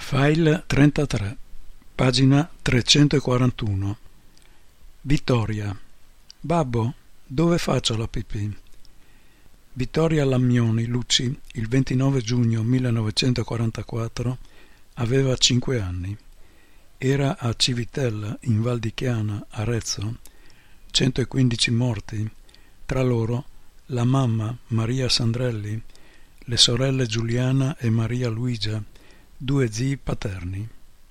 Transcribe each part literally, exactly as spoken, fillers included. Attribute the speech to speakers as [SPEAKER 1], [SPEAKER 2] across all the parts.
[SPEAKER 1] File trentatré, pagina trecentoquarantuno. Vittoria. Babbo, dove faccio la pipì? Vittoria Lammioni Lucci, il ventinove giugno millenovecentoquarantaquattro, aveva cinque anni. Era a Civitella, in Val di Chiana, Arezzo, centoquindici morti, tra loro la mamma Maria Sandrelli, le sorelle Giuliana e Maria Luigia, due zii paterni.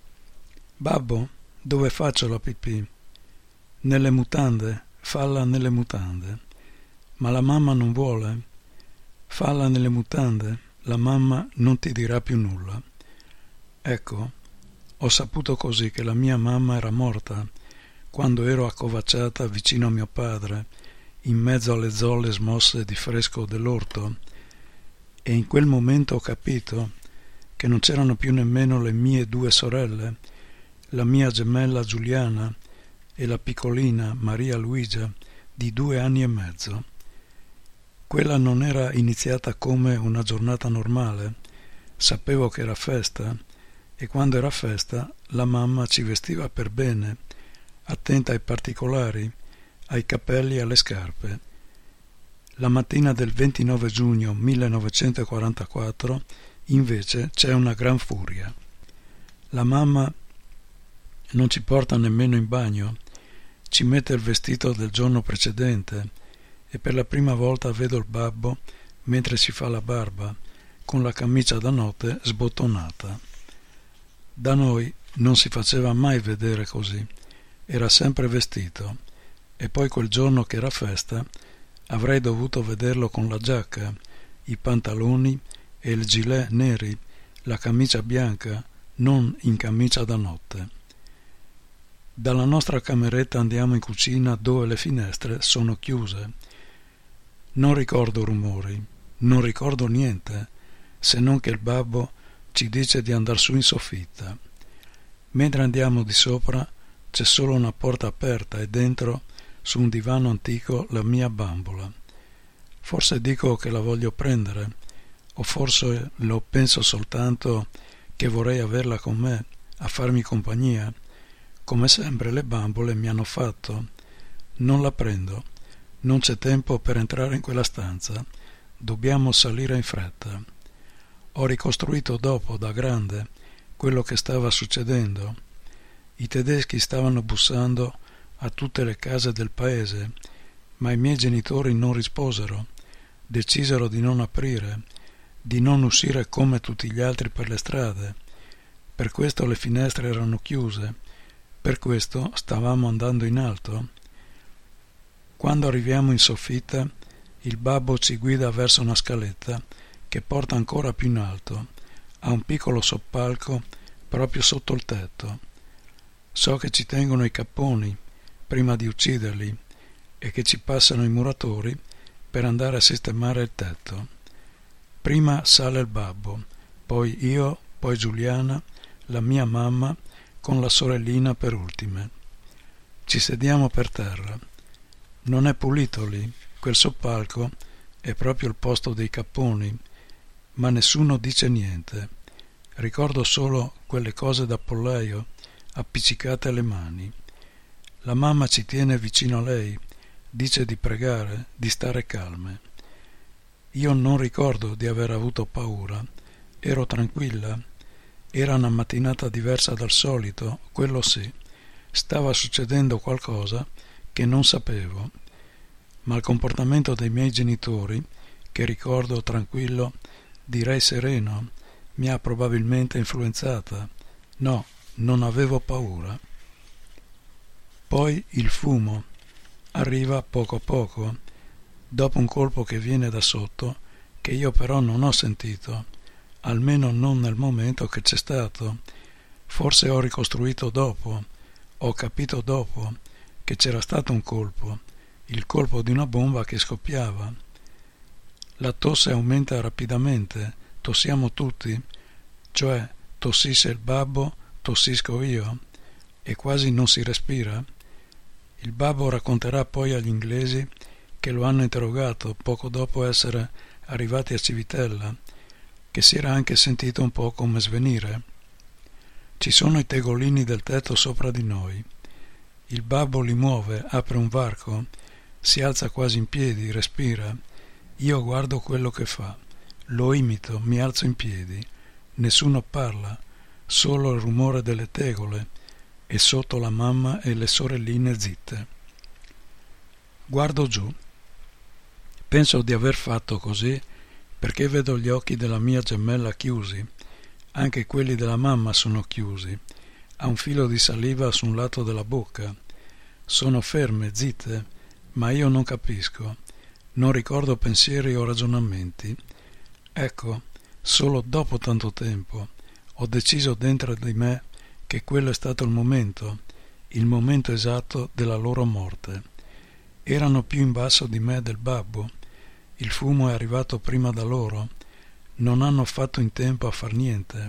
[SPEAKER 1] Babbo, dove faccio la pipì? Nelle mutande, falla nelle mutande. Ma la mamma non vuole. Falla nelle mutande, la mamma non ti dirà più nulla. Ecco, ho saputo così che la mia mamma era morta quando ero accovacciata vicino a mio padre, in mezzo alle zolle smosse di fresco dell'orto, e in quel momento ho capito che non c'erano più nemmeno le mie due sorelle, la mia gemella Giuliana e la piccolina Maria Luigia di due anni e mezzo. Quella non era iniziata come una giornata normale. Sapevo che era festa, e quando era festa la mamma ci vestiva per bene, attenta ai particolari, ai capelli e alle scarpe. La mattina del ventinove giugno millenovecentoquarantaquattro invece c'è una gran furia. La mamma non ci porta nemmeno in bagno, ci mette il vestito del giorno precedente, e per la prima volta vedo il babbo mentre si fa la barba, con la camicia da notte sbottonata. Da noi non si faceva mai vedere così, era sempre vestito, e poi quel giorno che era festa avrei dovuto vederlo con la giacca, i pantaloni e il gilet neri, la camicia bianca, non in camicia da notte. Dalla nostra cameretta andiamo in cucina dove le finestre sono chiuse. Non ricordo rumori, non ricordo niente, se non che il babbo ci dice di andar su in soffitta. Mentre andiamo di sopra c'è solo una porta aperta e dentro, su un divano antico, la mia bambola. Forse dico che la voglio prendere, o forse lo penso soltanto che vorrei averla con me, a farmi compagnia, come sempre le bambole mi hanno fatto. Non la prendo, non c'è tempo per entrare in quella stanza, dobbiamo salire in fretta. Ho ricostruito dopo, da grande, quello che stava succedendo. I tedeschi stavano bussando a tutte le case del paese, ma i miei genitori non risposero, decisero di non aprire, di non uscire come tutti gli altri per le strade. Per questo le finestre erano chiuse, per questo stavamo andando in alto. Quando arriviamo in soffitta, il babbo ci guida verso una scaletta che porta ancora più in alto, a un piccolo soppalco proprio sotto il tetto. So che ci tengono i capponi prima di ucciderli e che ci passano i muratori per andare a sistemare il tetto. Prima sale il babbo, poi io, poi Giuliana, la mia mamma, con la sorellina per ultime. Ci sediamo per terra. Non è pulito lì, quel soppalco è proprio il posto dei capponi, ma nessuno dice niente. Ricordo solo quelle cose da pollaio appiccicate alle mani. La mamma ci tiene vicino a lei, dice di pregare, di stare calme. Io non ricordo di aver avuto paura, ero tranquilla. Era una mattinata diversa dal solito, quello sì. Stava succedendo qualcosa che non sapevo, ma il comportamento dei miei genitori, che ricordo tranquillo, direi sereno, mi ha probabilmente influenzata. No, non avevo paura. Poi il fumo arriva poco a poco, dopo un colpo che viene da sotto, che io però non ho sentito, almeno non nel momento che c'è stato. Forse ho ricostruito dopo, ho capito dopo che c'era stato un colpo, il colpo di una bomba che scoppiava. La tosse aumenta rapidamente, tossiamo tutti, cioè tossisse il babbo, tossisco io, e quasi non si respira. Il babbo racconterà poi agli inglesi che lo hanno interrogato poco dopo essere arrivati a Civitella, che si era anche sentito un po' come svenire. Ci sono i tegolini del tetto sopra di noi. Il babbo li muove, apre un varco, si alza quasi in piedi, respira. Io guardo quello che fa, lo imito, mi alzo in piedi. Nessuno parla, solo il rumore delle tegole e sotto la mamma e le sorelline zitte. Guardo giù. Penso di aver fatto così perché vedo gli occhi della mia gemella chiusi. Anche quelli della mamma sono chiusi. Ha un filo di saliva su un lato della bocca. Sono ferme, zitte, ma io non capisco. Non ricordo pensieri o ragionamenti. Ecco, solo dopo tanto tempo ho deciso dentro di me che quello è stato il momento, il momento esatto della loro morte. Erano più in basso di me del babbo. Il fumo è arrivato prima da loro. Non hanno fatto in tempo a far niente.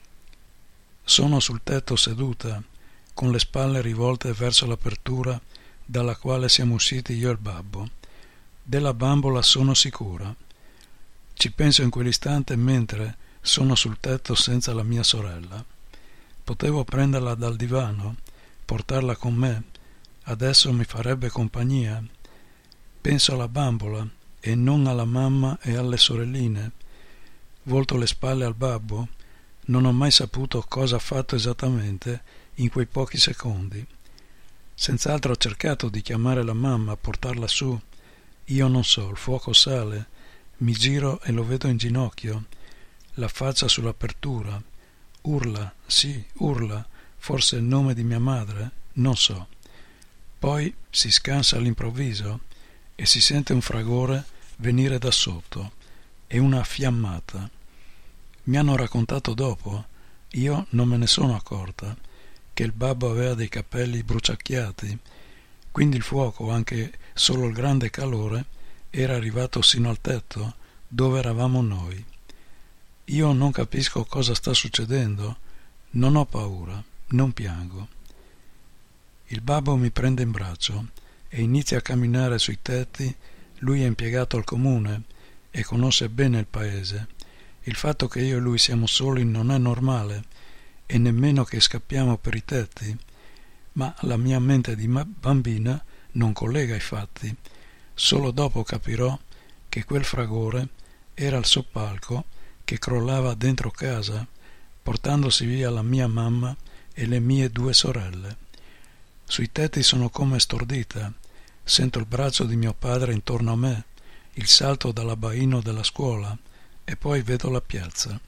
[SPEAKER 1] Sono sul tetto seduta, con le spalle rivolte verso l'apertura dalla quale siamo usciti io e il babbo. Della bambola sono sicura. Ci penso in quell'istante mentre sono sul tetto senza la mia sorella. Potevo prenderla dal divano, portarla con me. Adesso mi farebbe compagnia. Penso alla bambola e non alla mamma e alle sorelline. Volto le spalle al babbo. Non ho mai saputo cosa ha fatto esattamente in quei pochi secondi. Senz'altro ho cercato di chiamare la mamma, portarla su. Io non so, il fuoco sale. Mi giro e lo vedo in ginocchio, la faccia sull'apertura. Urla, sì, urla, forse il nome di mia madre, non so. Poi si scansa all'improvviso e si sente un fragore venire da sotto e una fiammata. Mi hanno raccontato dopo, io non me ne sono accorta, che il babbo aveva dei capelli bruciacchiati, quindi il fuoco, anche solo il grande calore, era arrivato sino al tetto, dove eravamo noi. Io non capisco cosa sta succedendo, non ho paura, non piango. Il babbo mi prende in braccio e inizia a camminare sui tetti. Lui è impiegato al comune e conosce bene il paese. Il fatto che io e lui siamo soli non è normale e nemmeno che scappiamo per i tetti, ma la mia mente di bambina non collega i fatti. Solo dopo capirò che quel fragore era il soppalco che crollava dentro casa, portandosi via la mia mamma e le mie due sorelle. Sui tetti sono come stordita, sento il braccio di mio padre intorno a me, il salto dall'abbaino della scuola, e poi vedo la piazza.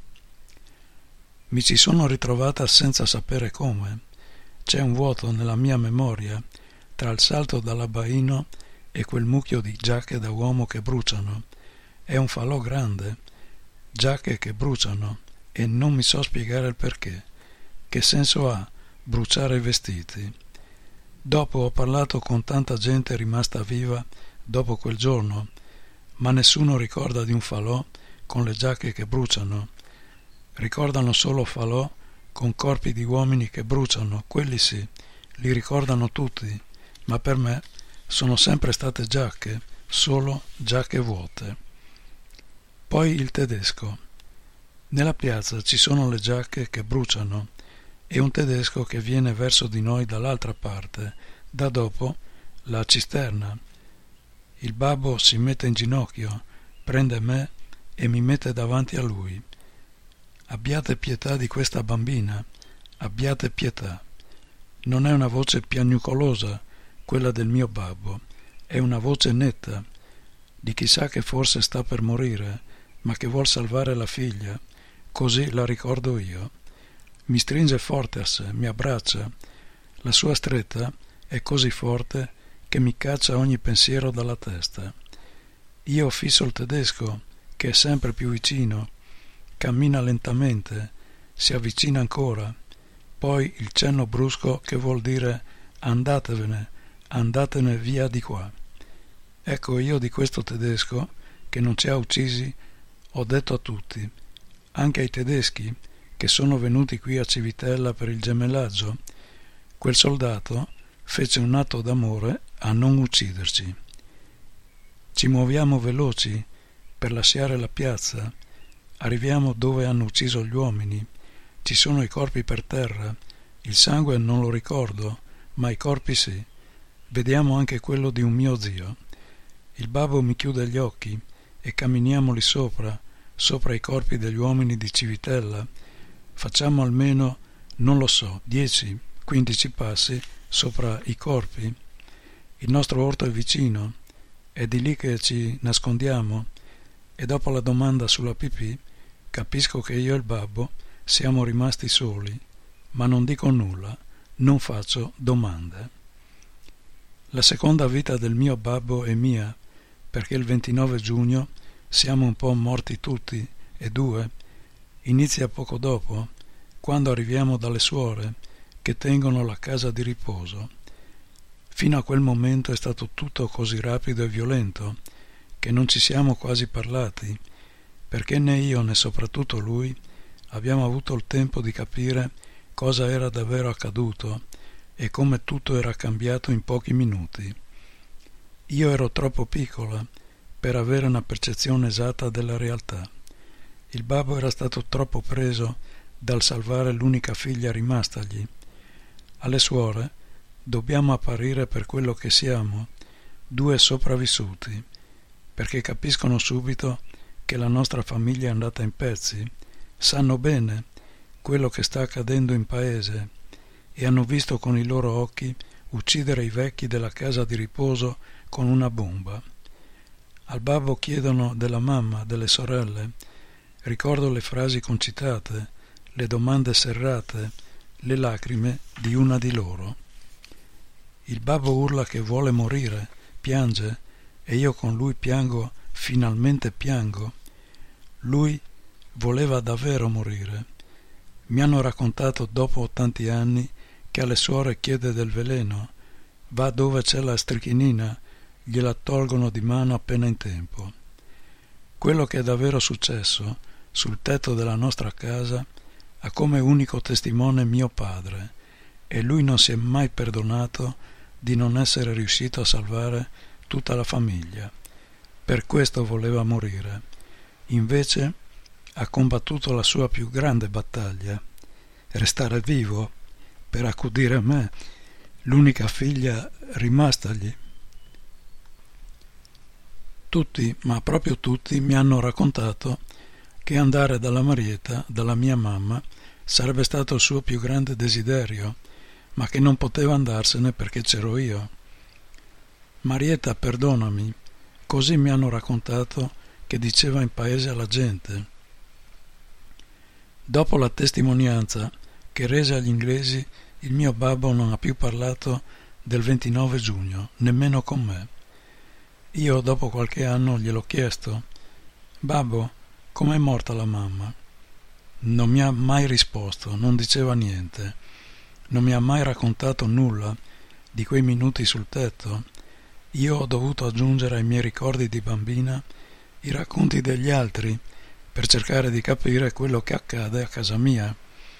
[SPEAKER 1] Mi ci sono ritrovata senza sapere come. C'è un vuoto nella mia memoria tra il salto dall'abbaino e quel mucchio di giacche da uomo che bruciano. È un falò grande, giacche che bruciano, e non mi so spiegare il perché. Che senso ha bruciare i vestiti? Dopo ho parlato con tanta gente rimasta viva dopo quel giorno, ma nessuno ricorda di un falò con le giacche che bruciano. Ricordano solo falò con corpi di uomini che bruciano, quelli sì, li ricordano tutti, ma per me sono sempre state giacche, solo giacche vuote. Poi il tedesco. Nella piazza ci sono le giacche che bruciano e un tedesco che viene verso di noi dall'altra parte, da dopo la cisterna. Il babbo si mette in ginocchio, prende me e mi mette davanti a lui. Abbiate pietà di questa bambina, abbiate pietà. Non è una voce piagnucolosa quella del mio babbo, è una voce netta, di chissà che forse sta per morire, ma che vuol salvare la figlia, così la ricordo io. Mi stringe forte a sé, mi abbraccia. La sua stretta è così forte che mi caccia ogni pensiero dalla testa. Io fisso il tedesco, che è sempre più vicino, cammina lentamente, si avvicina ancora, poi il cenno brusco che vuol dire andatevene, andatene via di qua. Ecco, io di questo tedesco, che non ci ha uccisi, ho detto a tutti, anche ai tedeschi che sono venuti qui a Civitella per il gemellaggio, quel soldato fece un atto d'amore a non ucciderci. Ci muoviamo veloci per lasciare la piazza, arriviamo dove hanno ucciso gli uomini, Ci sono i corpi per terra, il sangue non lo ricordo, ma i corpi sì. Vediamo anche quello di un mio zio. Il babbo mi chiude gli occhi e camminiamo lì sopra, sopra i corpi degli uomini di Civitella. Facciamo almeno, non lo so, dieci, quindici passi sopra i corpi. Il nostro orto è vicino, è di lì che ci nascondiamo, e dopo la domanda sulla pipì capisco che io e il babbo siamo rimasti soli, ma non dico nulla, non faccio domande. La seconda vita del mio babbo è mia, perché il ventinove giugno siamo un po' morti tutti e due. Inizia poco dopo, quando arriviamo dalle suore che tengono la casa di riposo. Fino a quel momento è stato tutto così rapido e violento che non ci siamo quasi parlati, perché né io né soprattutto lui abbiamo avuto il tempo di capire cosa era davvero accaduto e come tutto era cambiato in pochi minuti. Io ero troppo piccola per avere una percezione esatta della realtà. Il babbo era stato troppo preso dal salvare l'unica figlia rimastagli. Alle suore dobbiamo apparire per quello che siamo, due sopravvissuti, perché capiscono subito che la nostra famiglia è andata in pezzi, sanno bene quello che sta accadendo in paese e hanno visto con i loro occhi uccidere i vecchi della casa di riposo con una bomba. Al babbo chiedono della mamma, delle sorelle. Ricordo le frasi concitate, le domande serrate, le lacrime di una di loro. Il babbo urla che vuole morire, piange, e io con lui piango, finalmente piango. Lui voleva davvero morire. Mi hanno raccontato dopo tanti anni che alle suore chiede del veleno, va dove c'è la strichinina, gliela tolgono di mano appena in tempo. Quello che è davvero successo sul tetto della nostra casa ha come unico testimone mio padre, e lui non si è mai perdonato di non essere riuscito a salvare tutta la famiglia. Per questo voleva morire. Invece ha combattuto la sua più grande battaglia, restare vivo per accudire me, l'unica figlia rimastagli. Tutti, ma proprio tutti, mi hanno raccontato che andare dalla Marietta, dalla mia mamma, sarebbe stato il suo più grande desiderio, ma che non poteva andarsene perché c'ero io. Marietta, perdonami, così mi hanno raccontato che diceva in paese alla gente. Dopo la testimonianza che rese agli inglesi, il mio babbo non ha più parlato del ventinove giugno, nemmeno con me. Io dopo qualche anno gliel'ho chiesto: babbo, com'è morta la mamma? Non mi ha mai risposto, non diceva niente, non mi ha mai raccontato nulla di quei minuti sul tetto. Io ho dovuto aggiungere ai miei ricordi di bambina i racconti degli altri per cercare di capire quello che accade a casa mia.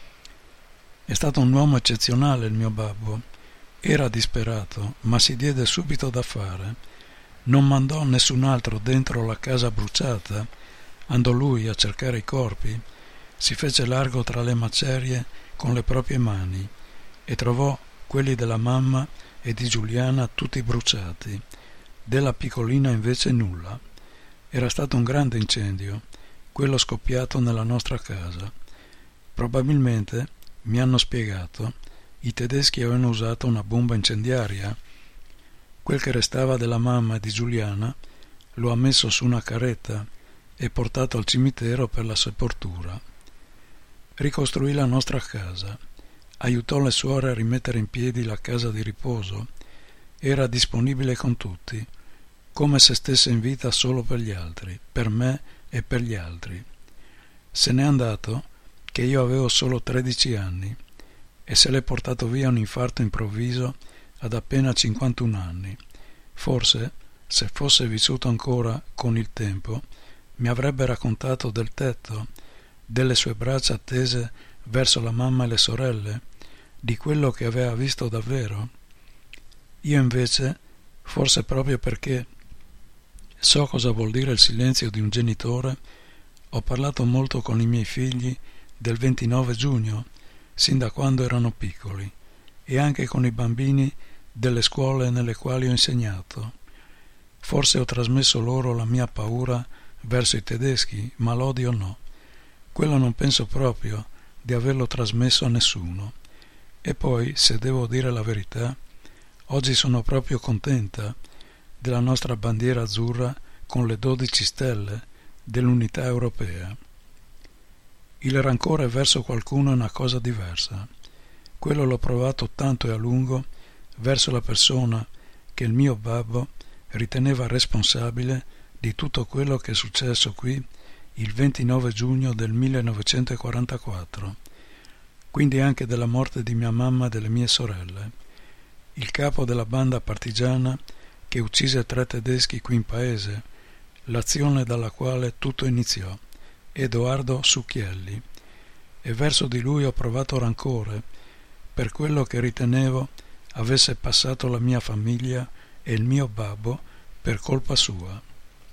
[SPEAKER 1] È stato un uomo eccezionale il mio babbo, era disperato, ma si diede subito da fare. Non mandò nessun altro dentro la casa bruciata, andò lui a cercare i corpi, si fece largo tra le macerie con le proprie mani e trovò quelli della mamma e di Giuliana tutti bruciati, della piccolina invece nulla. Era stato un grande incendio, quello scoppiato nella nostra casa. Probabilmente, mi hanno spiegato, i tedeschi avevano usato una bomba incendiaria. Quel che restava della mamma e di Giuliana lo ha messo su una carretta e portato al cimitero per la sepoltura. Ricostruì la nostra casa, aiutò le suore a rimettere in piedi la casa di riposo, era disponibile con tutti, come se stesse in vita solo per gli altri, per me e per gli altri. Se n'è andato che io avevo solo tredici anni e se l'è portato via un infarto improvviso ad appena cinquantuno anni. Forse, se fosse vissuto ancora con il tempo, mi avrebbe raccontato del tetto, delle sue braccia tese verso la mamma e le sorelle, di quello che aveva visto davvero. Io invece, forse proprio perché so cosa vuol dire il silenzio di un genitore, ho parlato molto con i miei figli del ventinove giugno, sin da quando erano piccoli, e anche con i bambini delle scuole nelle quali ho insegnato. Forse ho trasmesso loro la mia paura verso i tedeschi, ma l'odio no. Quello non penso proprio di averlo trasmesso a nessuno. E poi, se devo dire la verità, oggi sono proprio contenta della nostra bandiera azzurra con le dodici stelle dell'unità europea. Il rancore verso qualcuno è una cosa diversa. Quello l'ho provato tanto e a lungo verso la persona che il mio babbo riteneva responsabile di tutto quello che è successo qui il ventinove giugno del millenovecentoquarantaquattro, quindi anche della morte di mia mamma e delle mie sorelle. Il capo della banda partigiana che uccise tre tedeschi qui in paese, l'azione dalla quale tutto iniziò, Edoardo Succhielli, e verso di lui ho provato rancore per quello che ritenevo avesse passato la mia famiglia e il mio babbo per colpa sua.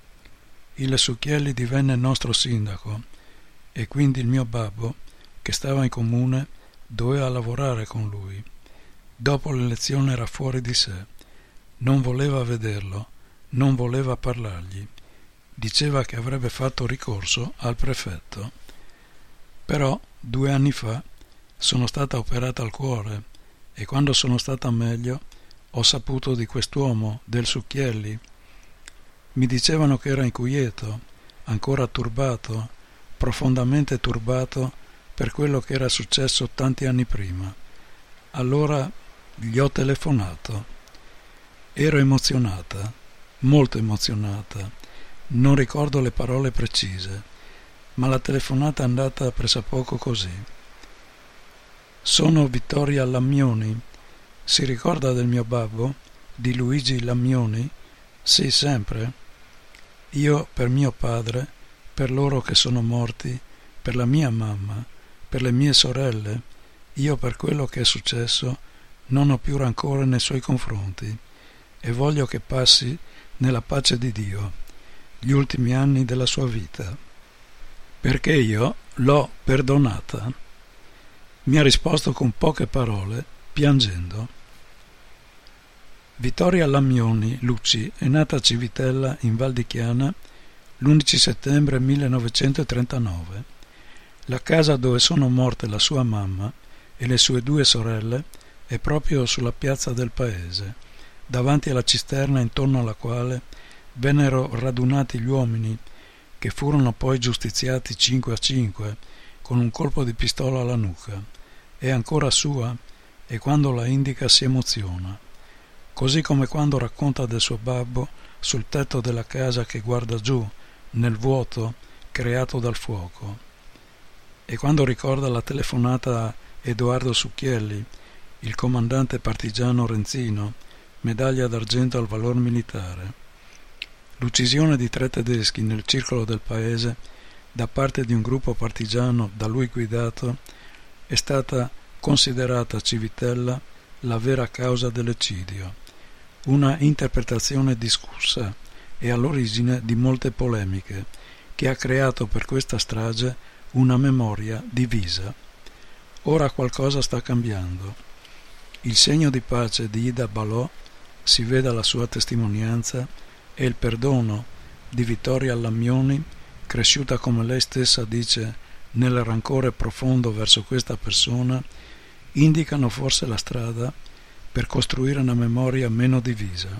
[SPEAKER 1] Il Succhielli divenne nostro sindaco e quindi il mio babbo, che stava in comune, doveva lavorare con lui. Dopo l'elezione era fuori di sé, non voleva vederlo, non voleva parlargli, diceva che avrebbe fatto ricorso al prefetto. Però due anni fa sono stata operata al cuore e quando sono stata meglio ho saputo di quest'uomo, del Succhielli. Mi dicevano che era inquieto, ancora turbato, profondamente turbato per quello che era successo tanti anni prima. Allora gli ho telefonato. Ero emozionata, molto emozionata. Non ricordo le parole precise, ma la telefonata è andata pressappoco così. Sono Vittoria Lammioni. Si ricorda del mio babbo? Di Luigi Lammioni? Sì, sempre. Io per mio padre, per loro che sono morti, per la mia mamma, per le mie sorelle, io per quello che è successo non ho più rancore nei suoi confronti e voglio che passi nella pace di Dio gli ultimi anni della sua vita, perché io l'ho perdonata. Mi ha risposto con poche parole, piangendo. Vittoria Lammioni Luci è nata a Civitella in Val di Chiana l'undici settembre millenovecentotrentanove. La casa dove sono morte la sua mamma e le sue due sorelle è proprio sulla piazza del paese, davanti alla cisterna intorno alla quale vennero radunati gli uomini che furono poi giustiziati cinque a cinque con un colpo di pistola alla nuca. È ancora sua e quando la indica si emoziona, così come quando racconta del suo babbo sul tetto della casa che guarda giù nel vuoto creato dal fuoco, e quando ricorda la telefonata a Edoardo Succhielli, il comandante partigiano renzino, medaglia d'argento al valor militare. L'uccisione di tre tedeschi nel circolo del paese da parte di un gruppo partigiano da lui guidato è stata considerata a Civitella la vera causa dell'eccidio, una interpretazione discussa e all'origine di molte polemiche, che ha creato per questa strage una memoria divisa. Ora qualcosa sta cambiando. Il segno di pace di Ida Balò, si veda la sua testimonianza, e il perdono di Vittoria Lammioni, cresciuta come lei stessa dice nel rancore profondo verso questa persona, indicano forse la strada per costruire una memoria meno divisa.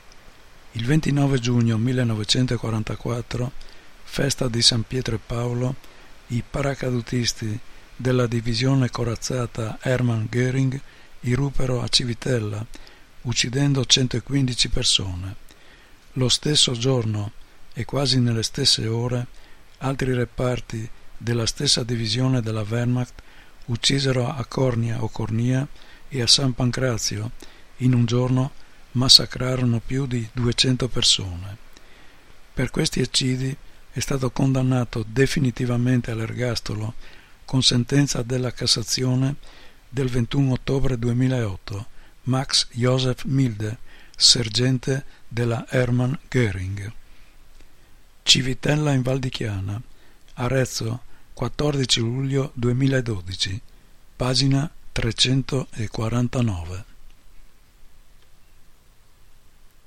[SPEAKER 1] Il ventinove giugno millenovecentoquarantaquattro, festa di San Pietro e Paolo, i paracadutisti della divisione corazzata Hermann Göring irruppero a Civitella, uccidendo centoquindici persone. Lo stesso giorno e quasi nelle stesse ore, altri reparti della stessa divisione della Wehrmacht uccisero a Cornia o Cornia e a San Pancrazio, in un giorno massacrarono più di duecento persone. Per questi eccidi è stato condannato definitivamente all'ergastolo con sentenza della Cassazione del ventuno ottobre duemilaotto Max Josef Milde, sergente della Hermann Göring. Civitella in Val di Chiana, Arezzo, quattordici luglio duemiladodici, pagina trecentoquarantanove.